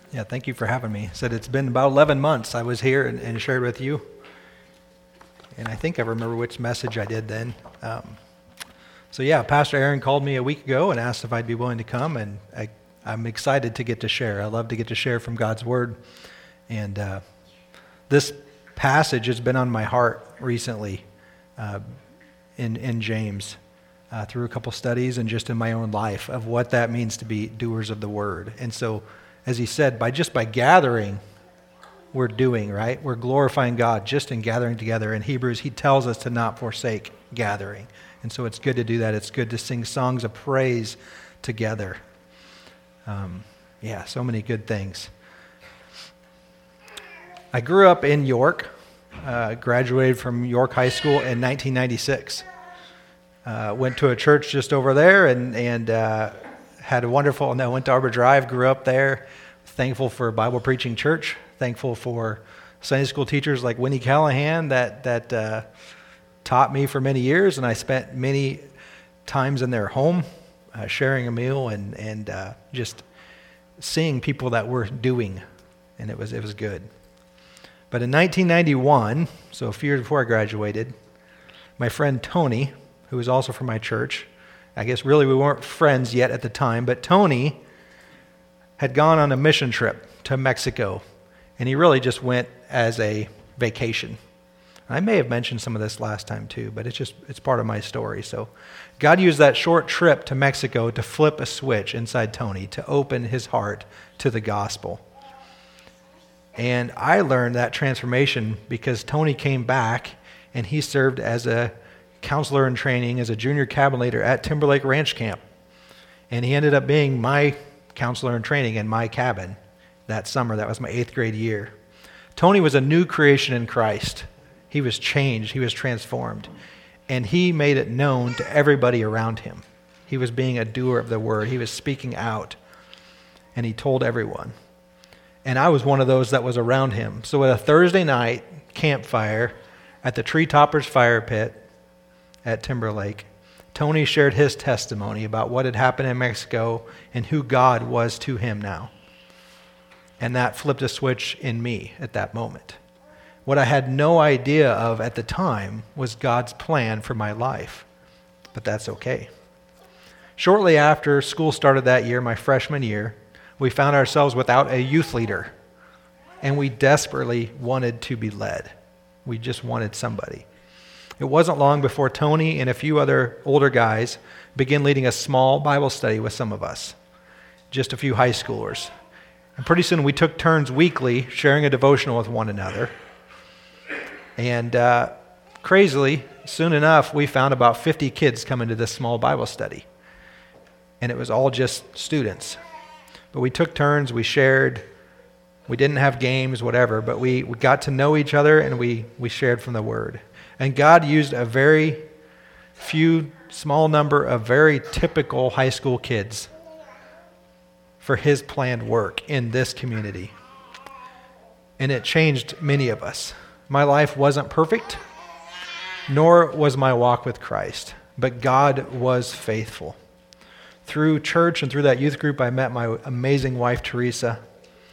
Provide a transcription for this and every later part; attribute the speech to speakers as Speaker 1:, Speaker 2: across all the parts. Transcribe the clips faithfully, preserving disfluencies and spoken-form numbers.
Speaker 1: Yeah, thank you for having me. Said it's been about eleven months I was here and, and shared with you. And I think I remember which message I did then. Um, so yeah, Pastor Aaron called me a week ago and asked if I'd be willing to come, and I, I'm excited to get to share. I love to get to share from God's Word. And uh, this passage has been on my heart recently uh, in, in James. Uh, through a couple studies and just in my own life of what that means to be doers of the word. And so, as he said, by just by gathering, we're doing, right? We're glorifying God just in gathering together. In Hebrews, he tells us to not forsake gathering. And so it's good to do that. It's good to sing songs of praise together. Um, yeah, so many good things. I grew up in York, uh, graduated from York High School in nineteen ninety-six. Uh, went to a church just over there and, and uh, had a wonderful, and I went to Arbor Drive, grew up there. Thankful for Bible preaching church. Thankful for Sunday school teachers like Winnie Callahan that, that uh, taught me for many years, and I spent many times in their home uh, sharing a meal and, and uh, just seeing people that were doing, and it was, it was good. But in nineteen ninety-one, so a few years before I graduated, my friend Tony, who was also from my church. I guess really we weren't friends yet at the time, but Tony had gone on a mission trip to Mexico, and he really just went as a vacation. I may have mentioned some of this last time too, but it's just it's part of my story. So God used that short trip to Mexico to flip a switch inside Tony, to open his heart to the gospel. And I learned that transformation because Tony came back and he served as a counselor in training as a junior cabin leader at Timberlake Ranch Camp. And he ended up being my counselor in training in my cabin that summer. That was my eighth grade year. Tony was a new creation in Christ. He was changed. He was transformed. And he made it known to everybody around him. He was being a doer of the word. He was speaking out. And he told everyone. And I was one of those that was around him. So at a Thursday night campfire at the Tree Toppers Fire Pit, at Timberlake, Tony shared his testimony about what had happened in Mexico and who God was to him now. And that flipped a switch in me at that moment. What I had no idea of at the time was God's plan for my life. But that's okay. Shortly after school started that year, my freshman year, we found ourselves without a youth leader. And we desperately wanted to be led. We just wanted somebody. It wasn't long before Tony and a few other older guys began leading a small Bible study with some of us, just a few high schoolers. And pretty soon we took turns weekly sharing a devotional with one another. And uh, crazily, soon enough, we found about fifty kids coming to this small Bible study. And it was all just students. But we took turns, we shared, we didn't have games, whatever, but we, we got to know each other and we, we shared from the Word. And God used a very few, small number of very typical high school kids for his planned work in this community. And it changed many of us. My life wasn't perfect, nor was my walk with Christ, but God was faithful. Through church and through that youth group, I met my amazing wife, Teresa.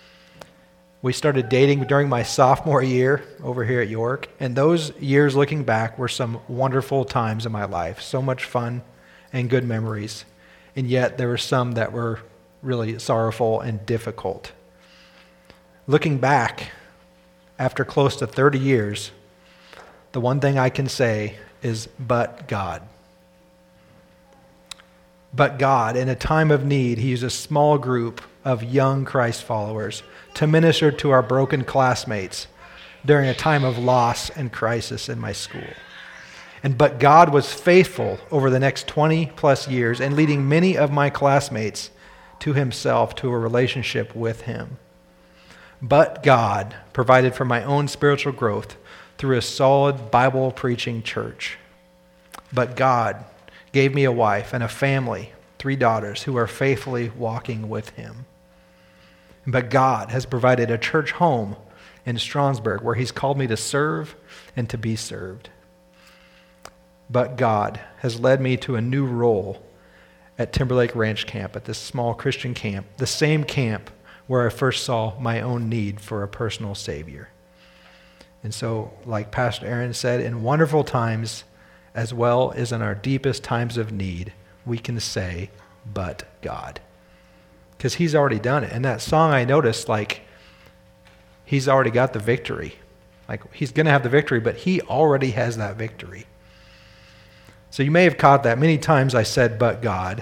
Speaker 1: We started dating during my sophomore year over here at York, and those years looking back were some wonderful times in my life. So much fun and good memories, and yet there were some that were really sorrowful and difficult. Looking back, after close to thirty years, the one thing I can say is, but God. But God, in a time of need, he used a small group of young Christ followers to minister to our broken classmates during a time of loss and crisis in my school. And but God was faithful over the next twenty plus years in leading many of my classmates to himself, to a relationship with him. But God provided for my own spiritual growth through a solid Bible preaching church. But God gave me a wife and a family, three daughters who are faithfully walking with him. But God has provided a church home in Strasbourg where he's called me to serve and to be served. But God has led me to a new role at Timberlake Ranch Camp, at this small Christian camp, the same camp where I first saw my own need for a personal Savior. And so, like Pastor Aaron said, in wonderful times, as well as in our deepest times of need, we can say, but God. Because he's already done it. And that song, I noticed, like, he's already got the victory. Like, he's going to have the victory, but he already has that victory. So you may have caught that. Many times I said, but God.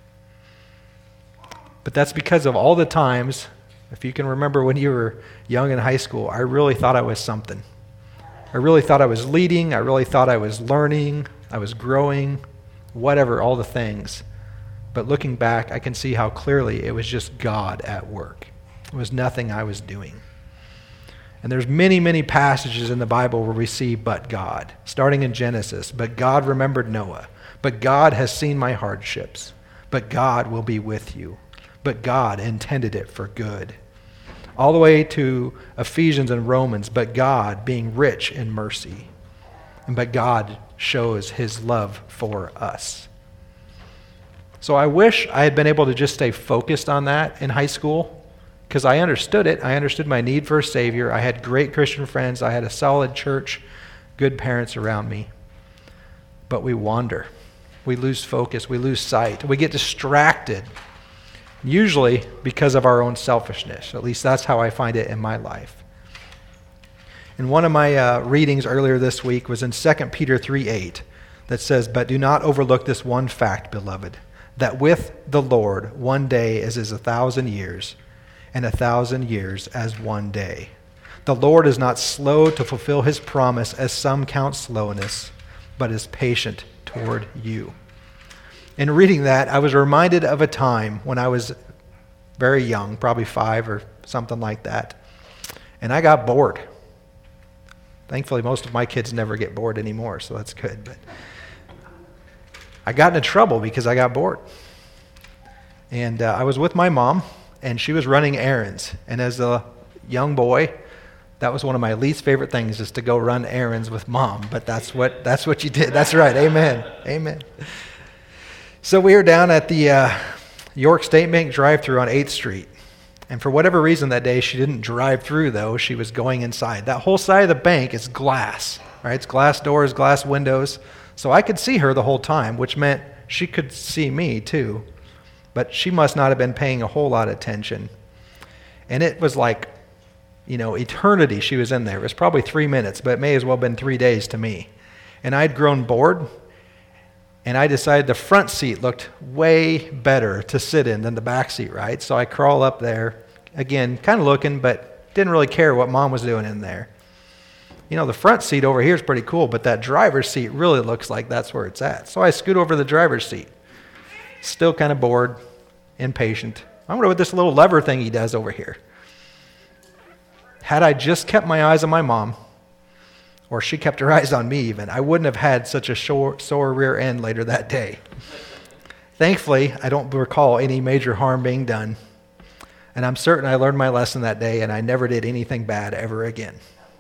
Speaker 1: But that's because of all the times, if you can remember when you were young in high school, I really thought I was something. I really thought I was leading. I really thought I was learning. I was growing, whatever, all the things. But looking back, I can see how clearly it was just God at work. It was nothing I was doing. And there's many, many passages in the Bible where we see but God. Starting in Genesis, but God remembered Noah. But God has seen my hardships. But God will be with you. But God intended it for good. All the way to Ephesians and Romans, but God being rich in mercy. And but God shows his love for us. So I wish I had been able to just stay focused on that in high school, because I understood it. I understood my need for a Savior. I had great Christian friends. I had a solid church, good parents around me. But we wander. We lose focus. We lose sight. We get distracted, usually because of our own selfishness. At least that's how I find it in my life. And one of my uh, readings earlier this week was in Second Peter three eight that says, but do not overlook this one fact, beloved, that with the Lord one day is as a thousand years, and a thousand years as one day. The Lord is not slow to fulfill his promise, as some count slowness, but is patient toward you. In reading that, I was reminded of a time when I was very young, probably five or something like that, and I got bored. Thankfully, most of my kids never get bored anymore, so that's good. But I got into trouble because I got bored. And uh, I was with my mom, and she was running errands. And as a young boy, that was one of my least favorite things, is to go run errands with mom. But that's what that's what you did. That's right. Amen. Amen. So we were down at the uh, York State Bank drive-thru on eighth street. And for whatever reason that day, she didn't drive through, though. She was going inside. That whole side of the bank is glass, right? It's glass doors, glass windows. So I could see her the whole time, which meant she could see me, too. But she must not have been paying a whole lot of attention. And it was like, you know, eternity she was in there. It was probably three minutes, but it may as well have been three days to me. And I'd grown bored, and I decided the front seat looked way better to sit in than the back seat, right? So I crawl up there, again, kind of looking, but didn't really care what mom was doing in there. You know, the front seat over here is pretty cool, but that driver's seat really looks like that's where it's at. So I scoot over to the driver's seat. Still kind of bored, impatient. I wonder what this little lever thing he does over here. Had I just kept my eyes on my mom, or she kept her eyes on me even, I wouldn't have had such a sore, sore rear end later that day. Thankfully, I don't recall any major harm being done. And I'm certain I learned my lesson that day, and I never did anything bad ever again.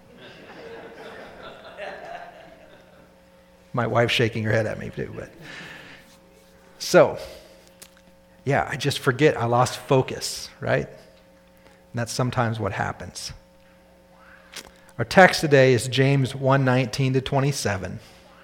Speaker 1: My wife's shaking her head at me too. But so, yeah, I just forget. I lost focus, right? And that's sometimes what happens. Our text today is James one nineteen to twenty-seven.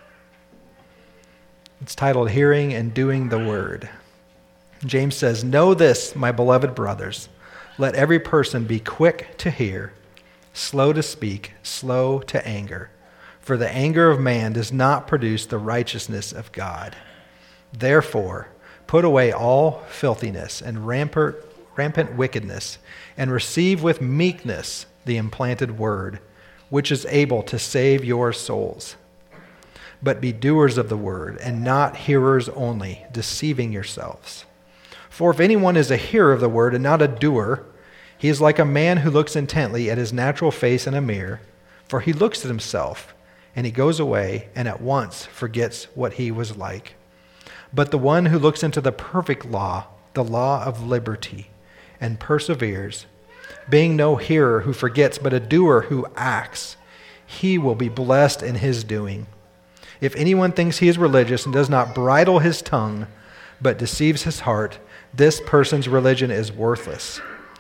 Speaker 1: It's titled Hearing and Doing the Word. James says, know this, my beloved brothers, let every person be quick to hear, slow to speak, slow to anger. For the anger of man does not produce the righteousness of God. Therefore, put away all filthiness and rampant, rampant wickedness, and receive with meekness the implanted word, which is able to save your souls. But be doers of the word, and not hearers only, deceiving yourselves. For if anyone is a hearer of the word and not a doer, he is like a man who looks intently at his natural face in a mirror, for he looks at himself, and he goes away and at once forgets what he was like. But the one who looks into the perfect law, the law of liberty, and perseveres, being no hearer who forgets, but a doer who acts, he will be blessed in his doing. If anyone thinks he is religious and does not bridle his tongue, but deceives his heart, this person's religion is worthless.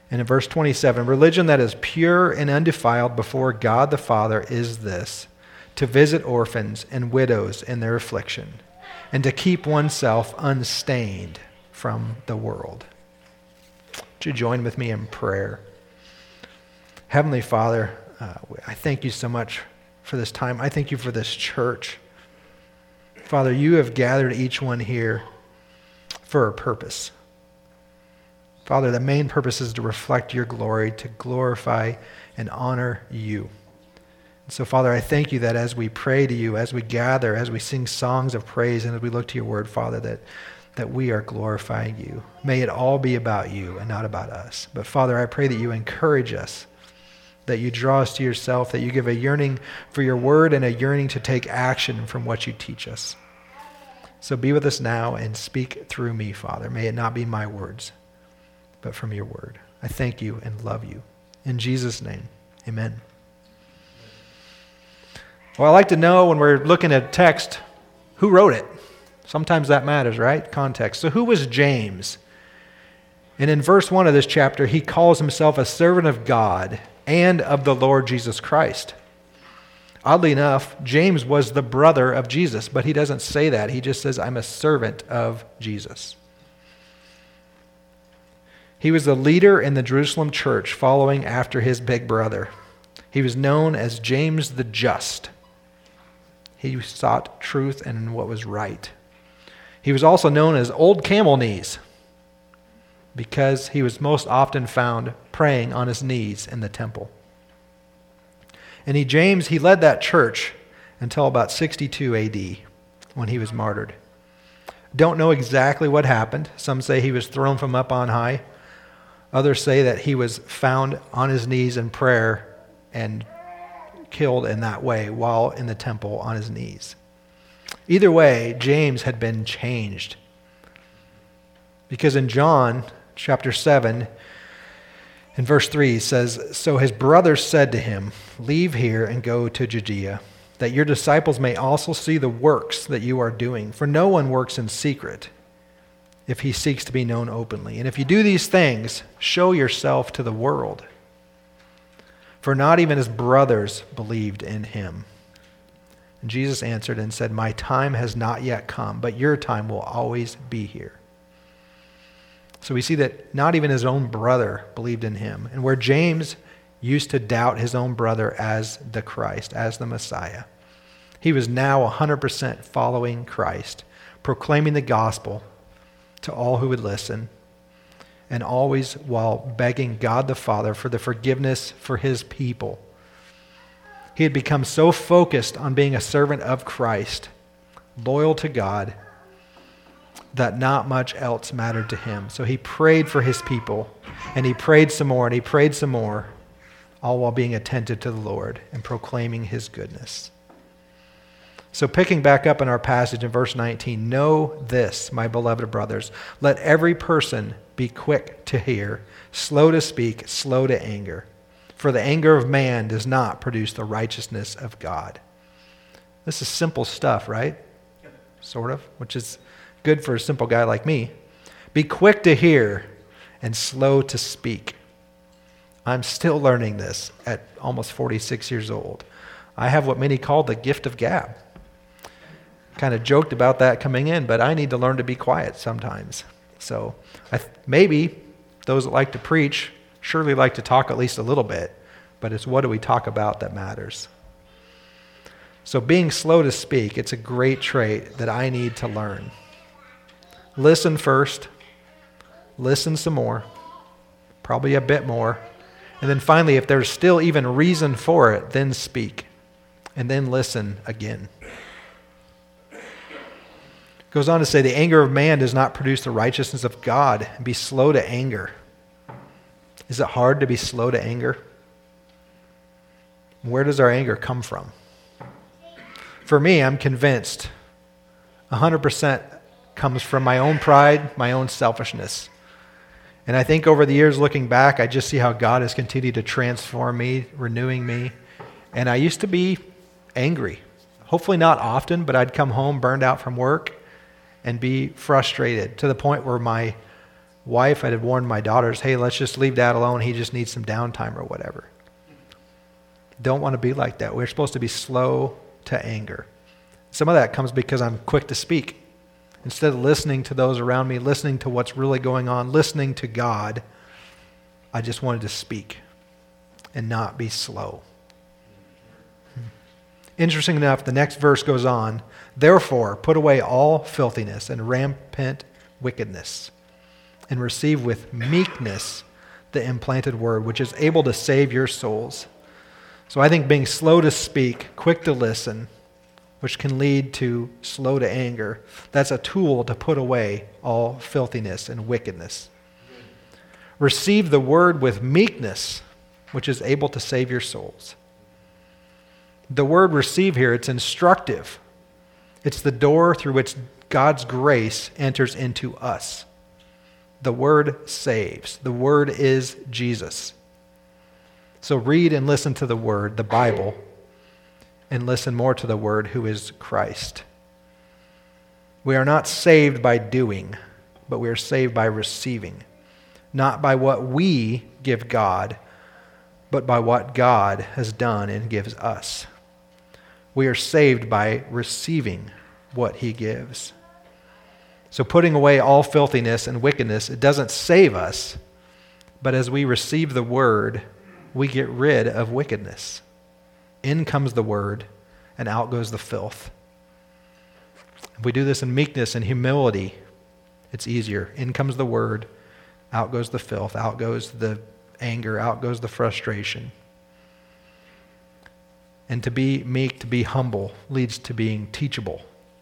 Speaker 1: And in verse twenty-seven, religion that is pure and undefiled before God the Father is this, to visit orphans and widows in their affliction, and to keep oneself unstained from the world. Would you join with me in prayer? Heavenly Father, uh, I thank you so much for this time. I thank you for this church. Father, you have gathered each one here for a purpose. Father, the main purpose is to reflect your glory, to glorify and honor you. And so, Father, I thank you that as we pray to you, as we gather, as we sing songs of praise, and as we look to your word, Father, that, that we are glorifying you. May it all be about you and not about us. But, Father, I pray that you encourage us, that you draw us to yourself, that you give a yearning for your word and a yearning to take action from what you teach us. So be with us now and speak through me, Father. May it not be my words, but from your word. I thank you and love you. In Jesus' name, amen. Well, I like to know when we're looking at text, who wrote it? Sometimes that matters, right? Context. So who was James? And in verse one of this chapter, he calls himself a servant of God and of the Lord Jesus Christ. Oddly enough, James was the brother of Jesus, but he doesn't say that. He just says, I'm a servant of Jesus. He was the leader in the Jerusalem church following after his big brother. He was known as James the Just. He sought truth and what was right. He was also known as Old Camel Knees because he was most often found praying on his knees in the temple. And he, James, he led that church until about sixty-two A D when he was martyred. Don't know exactly what happened. Some say he was thrown from up on high. Others say that he was found on his knees in prayer and killed in that way while in the temple on his knees. Either way, James had been changed. Because in John chapter seven, in verse three, it says, So his brothers said to him, Leave here and go to Judea, that your disciples may also see the works that you are doing. For no one works in secret if he seeks to be known openly. And if you do these things, show yourself to the world. For not even his brothers believed in him. And Jesus answered and said, My time has not yet come, but your time will always be here. So we see that not even his own brother believed in him. And where James used to doubt his own brother as the Christ, as the Messiah, he was now one hundred percent following Christ, proclaiming the gospel to all who would listen, and always while begging God the Father for the forgiveness for his people. He had become so focused on being a servant of Christ, loyal to God, that not much else mattered to him. So he prayed for his people, and he prayed some more, and he prayed some more, all while being attentive to the Lord and proclaiming his goodness. So picking back up in our passage in verse nineteen, know this, my beloved brothers, let every person be quick to hear, slow to speak, slow to anger. For the anger of man does not produce the righteousness of God. This is simple stuff, right? Sort of, which is good for a simple guy like me. Be quick to hear and slow to speak. I'm still learning this at almost forty-six years old. I have what many call the gift of gab. Kind of joked about that coming in, but I need to learn to be quiet sometimes. So I th- maybe those that like to preach surely like to talk at least a little bit, but it's what do we talk about that matters. So being slow to speak, it's a great trait that I need to learn. Listen first, listen some more, probably a bit more, and then finally, if there's still even reason for it, then speak, and then listen again. Goes on to say, the anger of man does not produce the righteousness of God. Be slow to anger. Is it hard to be slow to anger? Where does our anger come from? For me, I'm convinced one hundred percent comes from my own pride, my own selfishness. And I think over the years looking back, I just see how God has continued to transform me, renewing me. And I used to be angry. Hopefully not often, but I'd come home burned out from work and be frustrated to the point where my wife, I'd warned my daughters, hey, let's just leave Dad alone. He just needs some downtime or whatever. Don't want to be like that. We're supposed to be slow to anger. Some of that comes because I'm quick to speak. Instead of listening to those around me, listening to what's really going on, listening to God, I just wanted to speak and not be slow. Interesting enough, the next verse goes on, therefore, put away all filthiness and rampant wickedness, and receive with meekness the implanted word, which is able to save your souls. So I think being slow to speak, quick to listen, which can lead to slow to anger, that's a tool to put away all filthiness and wickedness. Receive the word with meekness, which is able to save your souls. The word receive here, it's instructive. It's the door through which God's grace enters into us. The word saves. The word is Jesus. So read and listen to the word, the Bible, and listen more to the word who is Christ. We are not saved by doing, but we are saved by receiving. Not by what we give God, but by what God has done and gives us. We are saved by receiving what he gives. So putting away all filthiness and wickedness, it doesn't save us, but as we receive the word, we get rid of wickedness. In comes the word, and out goes the filth. If we do this in meekness and humility, it's easier. In comes the word, out goes the filth, out goes the anger, out goes the frustration. And to be meek, to be humble, leads to being teachable.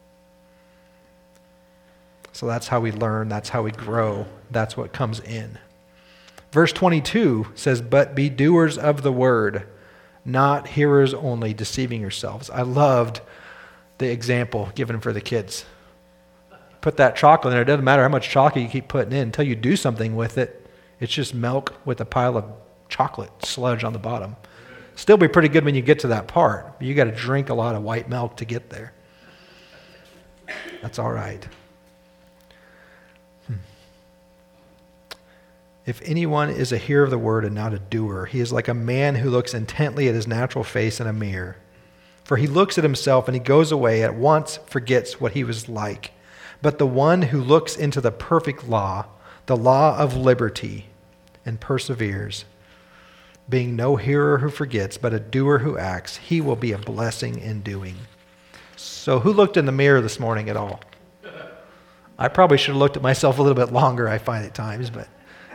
Speaker 1: So that's how we learn, that's how we grow, that's what comes in. Verse twenty-two says, but be doers of the word, not hearers only, deceiving yourselves. I loved the example given for the kids. Put that chocolate in there. It doesn't matter how much chocolate you keep putting in until you do something with it. It's just milk with a pile of chocolate sludge on the bottom. Still be pretty good when you get to that part. But you got to drink a lot of white milk to get there. That's all right. Hmm. If anyone is a hearer of the word and not a doer, he is like a man who looks intently at his natural face in a mirror. For he looks at himself and he goes away, at once forgets what he was like. But the one who looks into the perfect law, the law of liberty, and perseveres, being no hearer who forgets, but a doer who acts, he will be a blessing in doing. So who looked in the mirror this morning at all? I probably should have looked at myself a little bit longer, I find at times, but...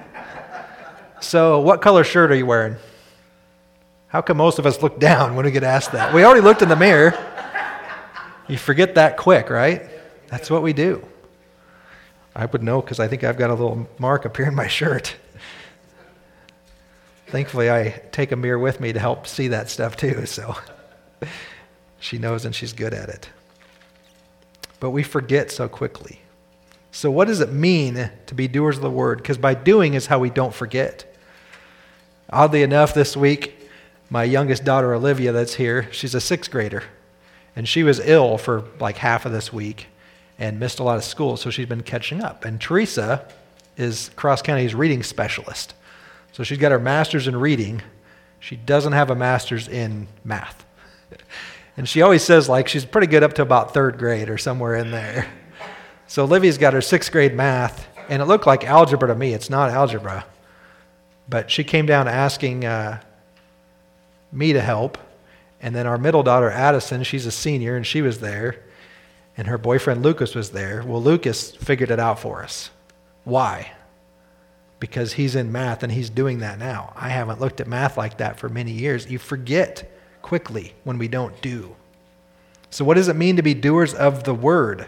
Speaker 1: So what color shirt are you wearing? How come most of us look down when we get asked that? We already looked in the mirror. You forget that quick, right? That's what we do. I would know because I think I've got a little mark up here in my shirt. Thankfully, I take a mirror with me to help see that stuff too, so she knows and she's good at it. But we forget so quickly. So what does it mean to be doers of the word? Because by doing is how we don't forget. Oddly enough, this week, my youngest daughter, Olivia, that's here, she's a sixth grader. And she was ill for like half of this week and missed a lot of school, so she's been catching up. And Teresa is Cross County's reading specialist. So she's got her master's in reading. She doesn't have a master's in math. And she always says like she's pretty good up to about third grade or somewhere in there. So Olivia's got her sixth grade math, and it looked like algebra to me. It's not algebra. But she came down asking uh, me to help. And then our middle daughter, Addison, she's a senior, and she was there. And her boyfriend, Lucas, was there. Well, Lucas figured it out for us. Why? Because he's in math, and he's doing that now. I haven't looked at math like that for many years. You forget quickly when we don't do. So what does it mean to be doers of the word?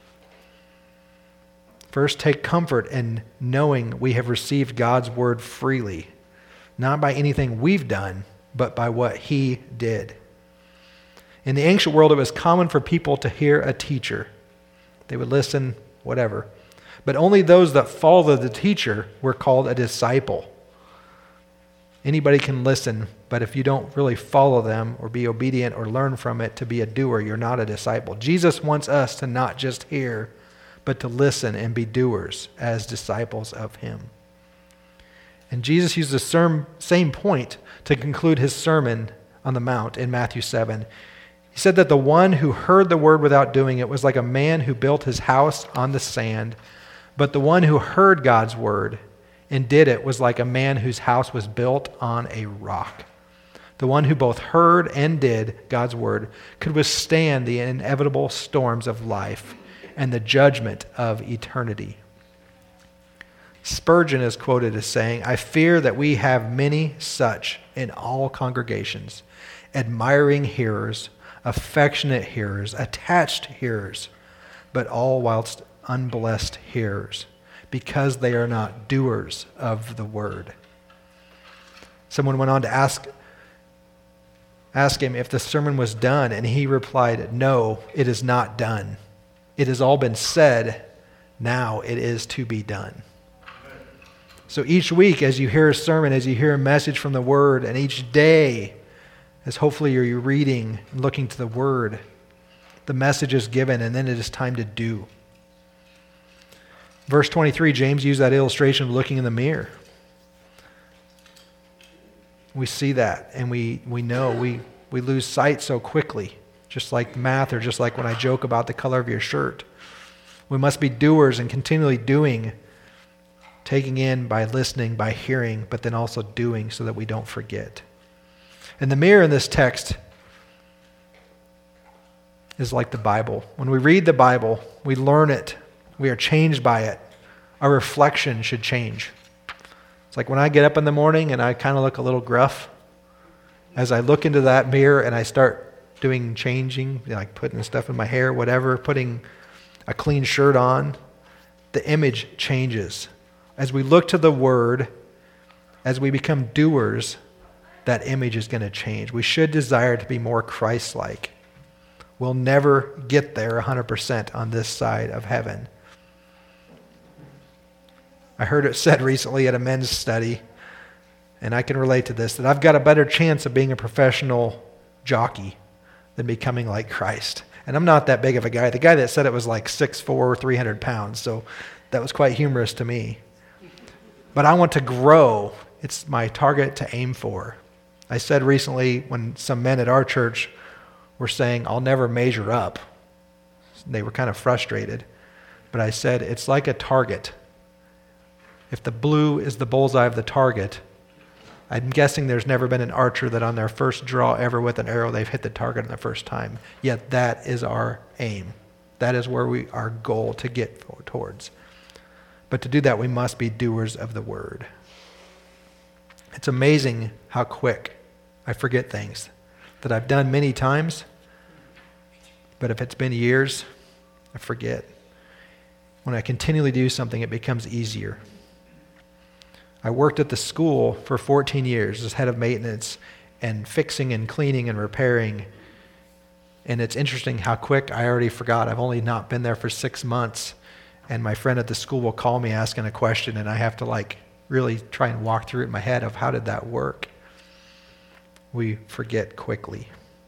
Speaker 1: First, take comfort in knowing we have received God's word freely, not by anything we've done, but by what he did. In the ancient world, it was common for people to hear a teacher. They would listen, whatever. But only those that followed the teacher were called a disciple. Anybody can listen, but if you don't really follow them or be obedient or learn from it to be a doer, you're not a disciple. Jesus wants us to not just hear, but to listen and be doers as disciples of him. And Jesus used the same point to conclude his Sermon on the Mount in Matthew seven. He said that the one who heard the word without doing it was like a man who built his house on the sand, but the one who heard God's word and did it was like a man whose house was built on a rock. The one who both heard and did God's word could withstand the inevitable storms of life and the judgment of eternity. Spurgeon is quoted as saying, "I fear that we have many such in all congregations, admiring hearers, affectionate hearers, attached hearers, but all whilst unblessed hearers, because they are not doers of the word." Someone went on to ask, ask him if the sermon was done, and he replied, "No, it is not done. It has all been said. Now it is to be done." So each week as you hear a sermon, as you hear a message from the Word, and each day as hopefully you're reading and looking to the Word, the message is given, and then it is time to do. Verse twenty-three, James used that illustration of looking in the mirror. We see that, and we, we know we, we lose sight so quickly, just like math, or just like when I joke about the color of your shirt. We must be doers and continually doing, taking in by listening, by hearing, but then also doing so that we don't forget. And the mirror in this text is like the Bible. When we read the Bible, we learn it. We are changed by it. Our reflection should change. It's like when I get up in the morning and I kind of look a little gruff, as I look into that mirror and I start doing changing, like putting stuff in my hair, whatever, putting a clean shirt on, the image changes. As we look to the Word, as we become doers, that image is going to change. We should desire to be more Christ-like. We'll never get there one hundred percent on this side of heaven. I heard it said recently at a men's study, and I can relate to this, that I've got a better chance of being a professional jockey than becoming like Christ. And I'm not that big of a guy. The guy that said it was like six foot four, three hundred pounds, so that was quite humorous to me. But I want to grow. It's my target to aim for. I said recently when some men at our church were saying, "I'll never measure up." They were kind of frustrated. But I said, it's like a target. If the blue is the bullseye of the target, I'm guessing there's never been an archer that on their first draw ever with an arrow, they've hit the target on the first time. Yet that is our aim. That is where we our goal to get towards. But to do that, we must be doers of the word. It's amazing how quick I forget things that I've done many times, but if it's been years, I forget. When I continually do something, it becomes easier. I worked at the school for fourteen years as head of maintenance and fixing and cleaning and repairing. And it's interesting how quick I already forgot. I've only not been there for six months. And my friend at the school will call me asking a question, and I have to like really try and walk through it in my head of how did that work. We forget quickly.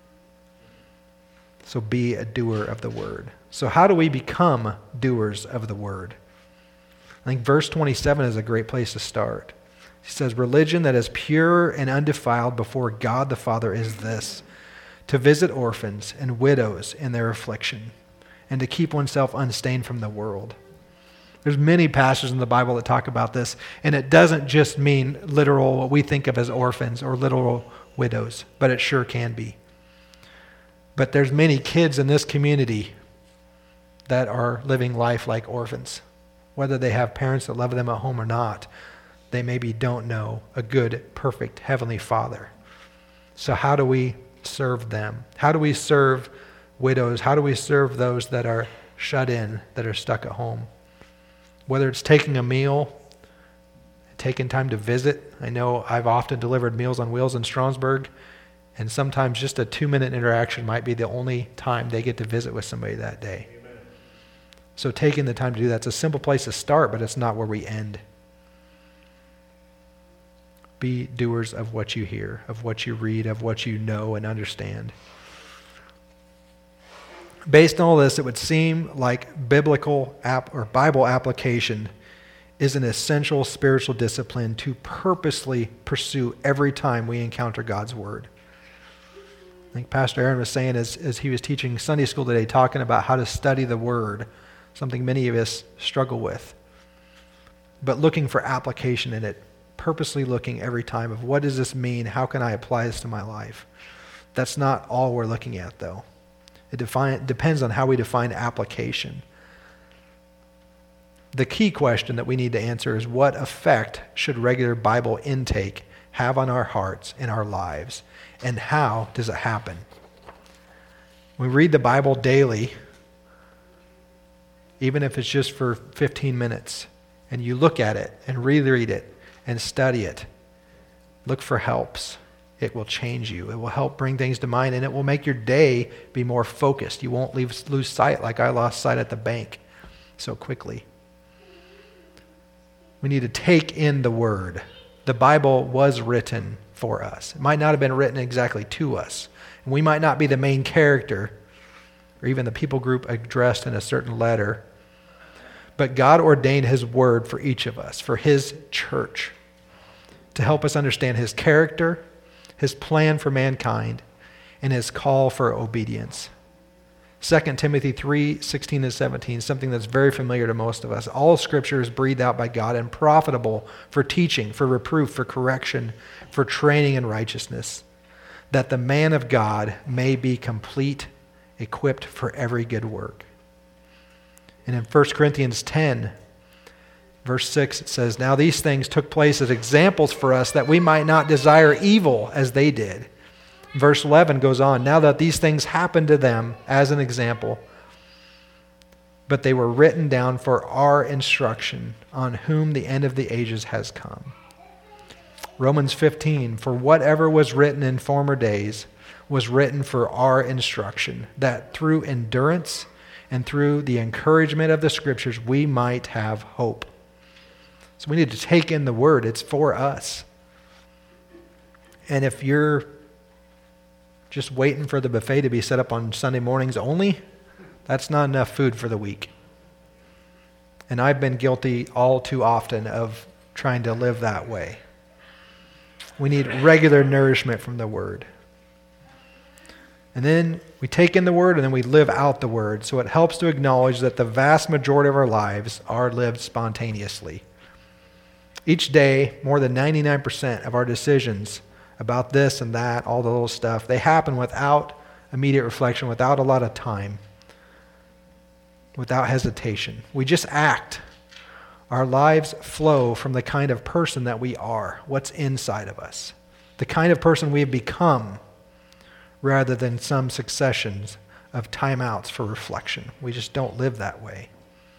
Speaker 1: So be a doer of the word. So how do we become doers of the word? I think verse twenty-seven is a great place to start. He says, religion that is pure and undefiled before God the Father is this, to visit orphans and widows in their affliction, and to keep oneself unstained from the world. There's many passages in the Bible that talk about this, and it doesn't just mean literal, what we think of as orphans or literal widows, but it sure can be. But there's many kids in this community that are living life like orphans. Whether they have parents that love them at home or not, they maybe don't know a good, perfect Heavenly Father. So how do we serve them? How do we serve widows? How do we serve those that are shut in, that are stuck at home? Whether it's taking a meal, taking time to visit. I know I've often delivered Meals on Wheels in Strasbourg, and sometimes just a two-minute interaction might be the only time they get to visit with somebody that day. Amen. So taking the time to do that's a simple place to start, but it's not where we end. Be doers of what you hear, of what you read, of what you know and understand. Based on all this, it would seem like biblical app or Bible application is an essential spiritual discipline to purposely pursue every time we encounter God's Word. I think Pastor Aaron was saying as, as he was teaching Sunday school today, talking about how to study the Word, something many of us struggle with. But looking for application in it, purposely looking every time of what does this mean? How can I apply this to my life? That's not all we're looking at, though. It define, depends on how we define application. The key question that we need to answer is, what effect should regular Bible intake have on our hearts and our lives? And how does it happen? We read the Bible daily, even if it's just for fifteen minutes, and you look at it and reread it and study it. Look for helps. It will change you. It will help bring things to mind, and it will make your day be more focused. You won't leave, lose sight like I lost sight at the bank so quickly. We need to take in the Word. The Bible was written for us. It might not have been written exactly to us. And we might not be the main character or even the people group addressed in a certain letter. But God ordained His Word for each of us, for His church, to help us understand His character, His plan for mankind, and His call for obedience. Second Timothy three, sixteen and seventeen, something that's very familiar to most of us. All Scripture is breathed out by God and profitable for teaching, for reproof, for correction, for training in righteousness, that the man of God may be complete, equipped for every good work. And in First Corinthians ten, verse six, it says, "Now these things took place as examples for us, that we might not desire evil as they did." Verse eleven goes on, "Now that these things happened to them as an example, but they were written down for our instruction, on whom the end of the ages has come." Romans fifteen, "For whatever was written in former days was written for our instruction, that through endurance and through the encouragement of the Scriptures we might have hope." So we need to take in the Word. It's for us. And if you're just waiting for the buffet to be set up on Sunday mornings only, that's not enough food for the week. And I've been guilty all too often of trying to live that way. We need regular nourishment from the Word. And then we take in the Word and then we live out the Word. So it helps to acknowledge that the vast majority of our lives are lived spontaneously. Each day, more than ninety-nine percent of our decisions about this and that, all the little stuff, they happen without immediate reflection, without a lot of time, without hesitation. We just act. Our lives flow from the kind of person that we are, what's inside of us, the kind of person we have become, rather than some successions of timeouts for reflection. We just don't live that way.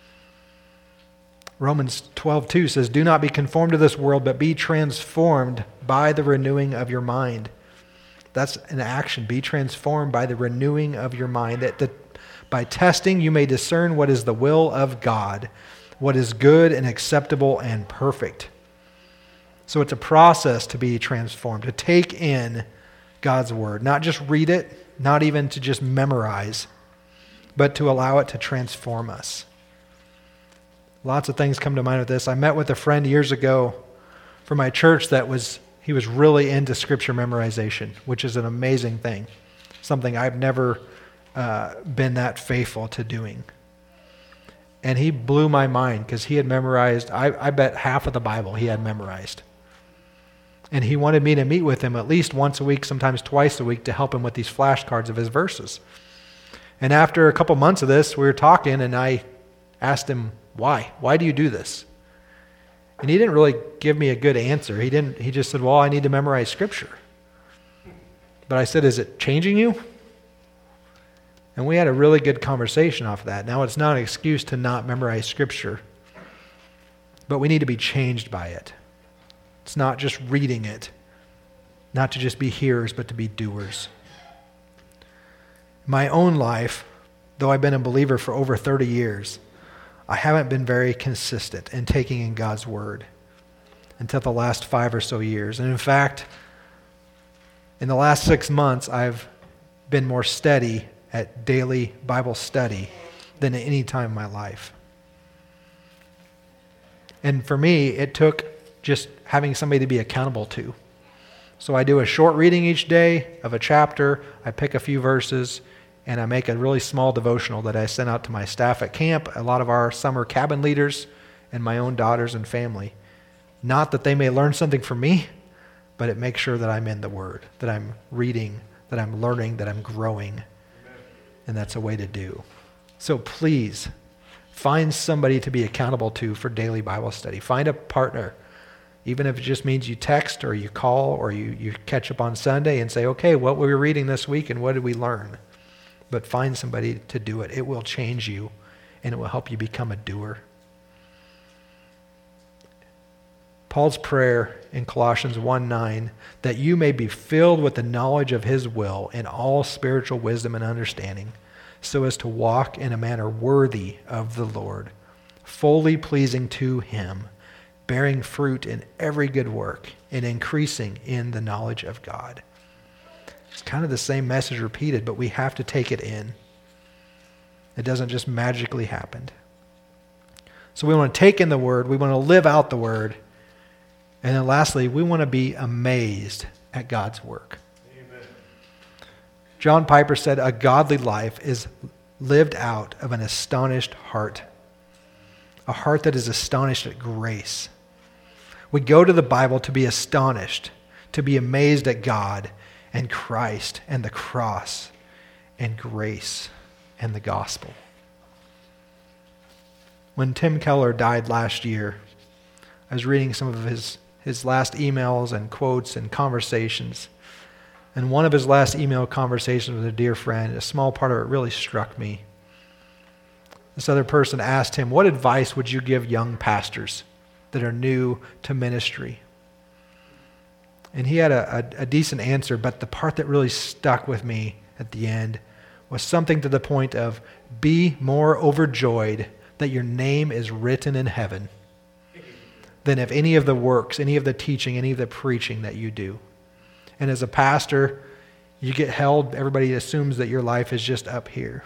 Speaker 1: Romans twelve two says, "Do not be conformed to this world, but be transformed by the renewing of your mind." That's an action. Be transformed by the renewing of your mind, that, that by testing you may discern what is the will of God, what is good and acceptable and perfect. So it's a process to be transformed, to take in God's Word, not just read it, not even to just memorize, but to allow it to transform us. Lots of things come to mind with this. I met with a friend years ago from my church that was, he was really into Scripture memorization, which is an amazing thing. Something I've never uh, been that faithful to doing. And he blew my mind because he had memorized, I, I bet half of the Bible he had memorized. And he wanted me to meet with him at least once a week, sometimes twice a week, to help him with these flashcards of his verses. And after a couple months of this, we were talking, and I asked him, why? Why do you do this? And he didn't really give me a good answer. He didn't. He just said, well, I need to memorize Scripture. But I said, is it changing you? And we had a really good conversation off of that. Now, it's not an excuse to not memorize Scripture, but we need to be changed by it. It's not just reading it, not to just be hearers, but to be doers. My own life, though I've been a believer for over thirty years, I haven't been very consistent in taking in God's Word until the last five or so years. And in fact, in the last six months, I've been more steady at daily Bible study than at any time in my life. And for me, it took just having somebody to be accountable to. So I do a short reading each day of a chapter, I pick a few verses, and I make a really small devotional that I send out to my staff at camp, a lot of our summer cabin leaders, and my own daughters and family. Not that they may learn something from me, but it makes sure that I'm in the Word, that I'm reading, that I'm learning, that I'm growing. And that's a way to do. So please, find somebody to be accountable to for daily Bible study. Find a partner. Even if it just means you text or you call or you, you catch up on Sunday and say, okay, what were we reading this week and what did we learn? But find somebody to do it. It will change you and it will help you become a doer. Paul's prayer in Colossians one nine, that you may be filled with the knowledge of his will in all spiritual wisdom and understanding, so as to walk in a manner worthy of the Lord, fully pleasing to him, bearing fruit in every good work and increasing in the knowledge of God. It's kind of the same message repeated, but we have to take it in. It doesn't just magically happen. So we want to take in the Word, we want to live out the Word, and then lastly, we want to be amazed at God's work. Amen. John Piper said, a godly life is lived out of an astonished heart, a heart that is astonished at grace. We go to the Bible to be astonished, to be amazed at God and Christ and the cross and grace and the gospel. When Tim Keller died last year, I was reading some of his, his last emails and quotes and conversations. And one of his last email conversations with a dear friend, a small part of it really struck me. This other person asked him, what advice would you give young pastors that are new to ministry? And he had a, a, a decent answer, but the part that really stuck with me at the end was something to the point of, be more overjoyed that your name is written in heaven than of any of the works, any of the teaching, any of the preaching that you do. And as a pastor, you get held, everybody assumes that your life is just up here.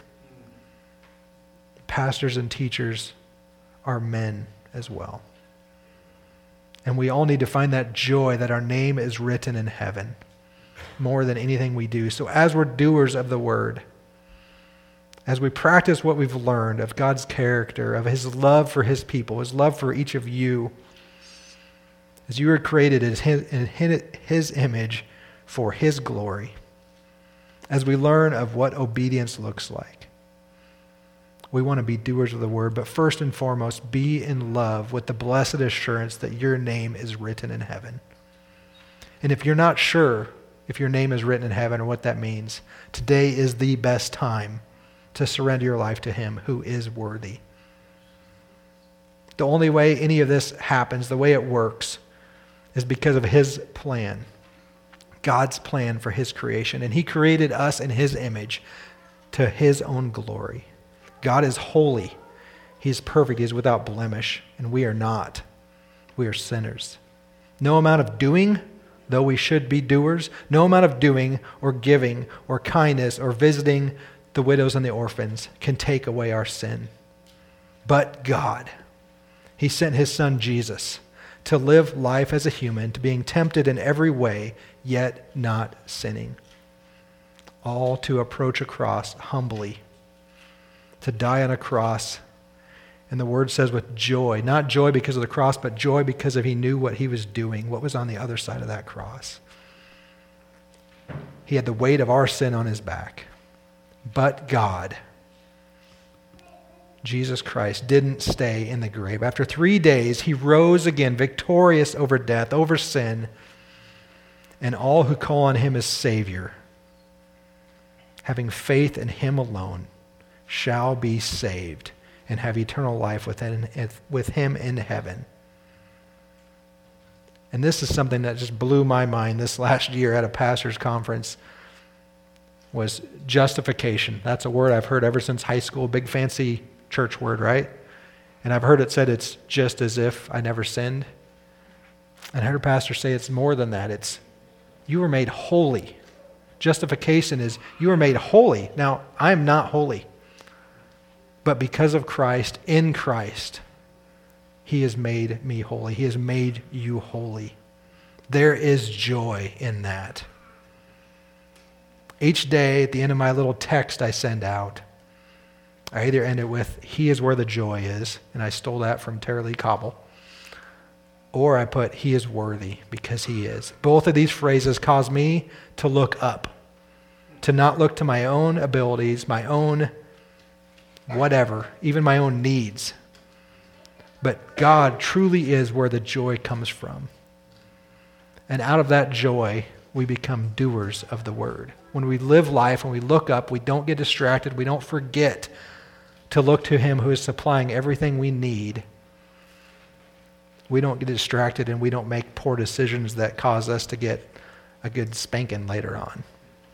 Speaker 1: Pastors and teachers are men as well. And we all need to find that joy that our name is written in heaven more than anything we do. So as we're doers of the Word, as we practice what we've learned of God's character, of his love for his people, his love for each of you, as you were created in his image for his glory, as we learn of what obedience looks like, we want to be doers of the Word, but first and foremost, be in love with the blessed assurance that your name is written in heaven. And if you're not sure if your name is written in heaven or what that means, today is the best time to surrender your life to him who is worthy. The only way any of this happens, the way it works, is because of his plan, God's plan for his creation. And he created us in his image to his own glory. God is holy. He is perfect. He is without blemish. And we are not. We are sinners. No amount of doing, though we should be doers, no amount of doing or giving or kindness or visiting the widows and the orphans can take away our sin. But God, he sent his son Jesus to live life as a human, to being tempted in every way, yet not sinning. All to approach a cross humbly, to die on a cross. And the Word says with joy, not joy because of the cross, but joy because of he knew what he was doing, what was on the other side of that cross. He had the weight of our sin on his back. But God, Jesus Christ, didn't stay in the grave. After three days, he rose again, victorious over death, over sin, and all who call on him as Savior, having faith in him alone, shall be saved and have eternal life within, with him in heaven. And this is something that just blew my mind this last year at a pastor's conference, was justification. That's a word I've heard ever since high school, big fancy church word, right? And I've heard it said it's just as if I never sinned. And I heard a pastor say it's more than that. It's you were made holy Justification is you are made holy. Now, I am not holy. But because of Christ, in Christ, he has made me holy. He has made you holy. There is joy in that. Each day, at the end of my little text I send out, I either end it with, he is where the joy is, and I stole that from Tara Lee Cobble, or I put, he is worthy, because he is. Both of these phrases cause me to look up, to not look to my own abilities, my own whatever, even my own needs. But God truly is where the joy comes from. And out of that joy, we become doers of the word. When we live life, when we look up, we don't get distracted, we don't forget to look to him who is supplying everything we need. We don't get distracted and we don't make poor decisions that cause us to get a good spanking later on.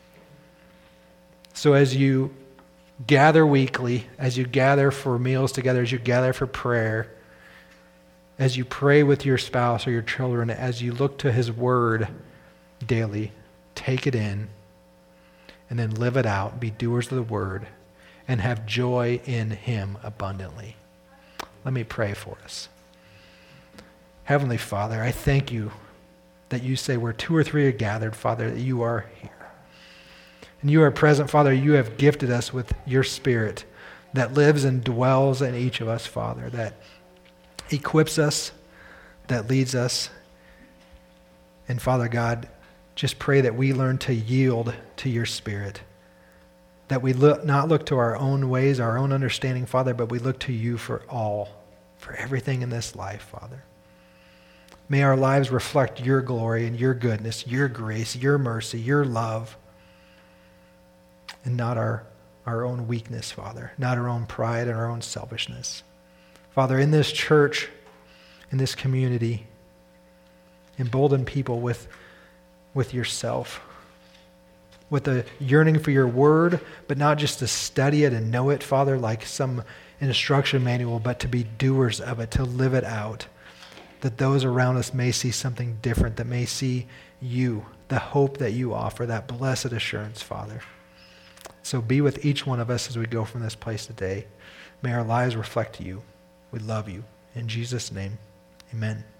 Speaker 1: So as you gather weekly, as you gather for meals together, as you gather for prayer, as you pray with your spouse or your children, as you look to his word daily, take it in and then live it out, be doers of the word, and have joy in him abundantly. Let me pray for us. Heavenly Father, I thank you that you say where two or three are gathered, Father, that you are here. And you are present, Father. You have gifted us with your Spirit that lives and dwells in each of us, Father, that equips us, that leads us. And Father God, just pray that we learn to yield to your Spirit, that we look, not look to our own ways, our own understanding, Father, but we look to you for all, for everything in this life, Father. May our lives reflect your glory and your goodness, your grace, your mercy, your love, and not our, our own weakness, Father, not our own pride and our own selfishness. Father, in this church, in this community, embolden people with, with yourself, with a yearning for your word, but not just to study it and know it, Father, like some instruction manual, but to be doers of it, to live it out, that those around us may see something different, that may see you, the hope that you offer, that blessed assurance, Father. So be with each one of us as we go from this place today. May our lives reflect you. We love you. In Jesus' name, amen.